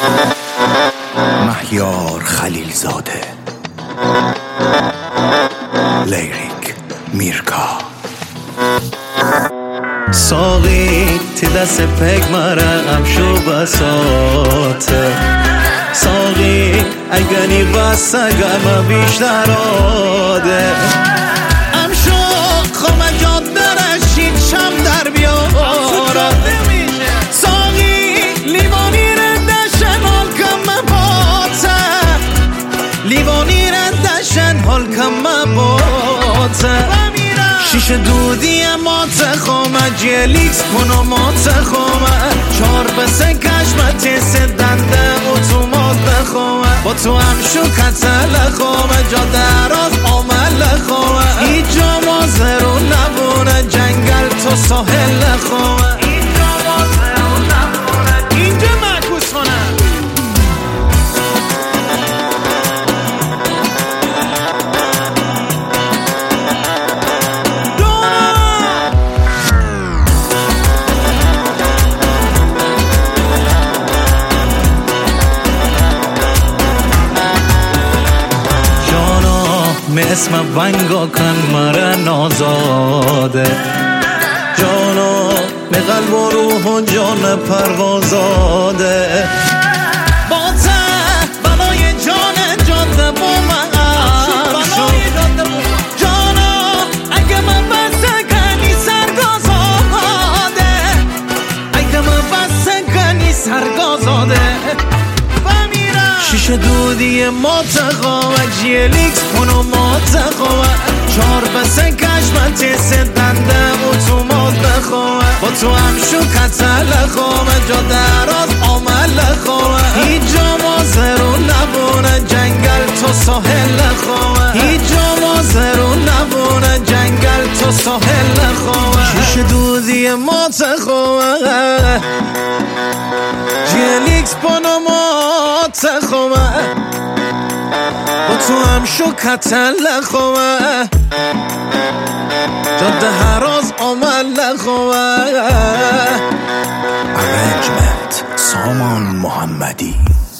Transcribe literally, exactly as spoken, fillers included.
مهیار خلیلزاده، لیریک میرکا. ساقی تی دست پک مرم شو بساته، ساقی اگنی بس اگرم بیشتر آده، ام شو خوام جاده رشید شم در بیاره، ساقی لیوانی ردشن حال کم باته، لیوانی ردشن حال کم باته. شیشه دودی مات خومه جلیکس کنو مات خومه، چار بسه کشمتی سدنده اتومات بخومه، با تو هم شو کتل خومه جا دراز عمل خومه، ایجا مازرو نبونه جنگل تو ساحل خومه، ایجا مازرو نبونه اینجا معکوس کنه. می اسم ونگا کن مره نازاده، جانا می قلب و روح و جان پروازاده، با ته بلای جان جاده با من شد، جانا اگه من بسته کنی سرگازاده، اگه من بسته کنی سرگازاده. شیشه دودی مات خواه جیلیکس کنو مات خواه، چار بسه کشمتی سدنده اتومات بخواه، با تو هم شو کتل خواه جا دراز عمل خواه، ایجا مازرو نبونه جنگل تو ساحل خواه، ایجا مازرو نبونه جنگل تو ساحل خواه. شیشه دودی مات خواه جیلیکس کنو مات خواه، با تو هم شو کتل خواه جاده هراز عمل خواه. ارنجمنت سامان محمدی.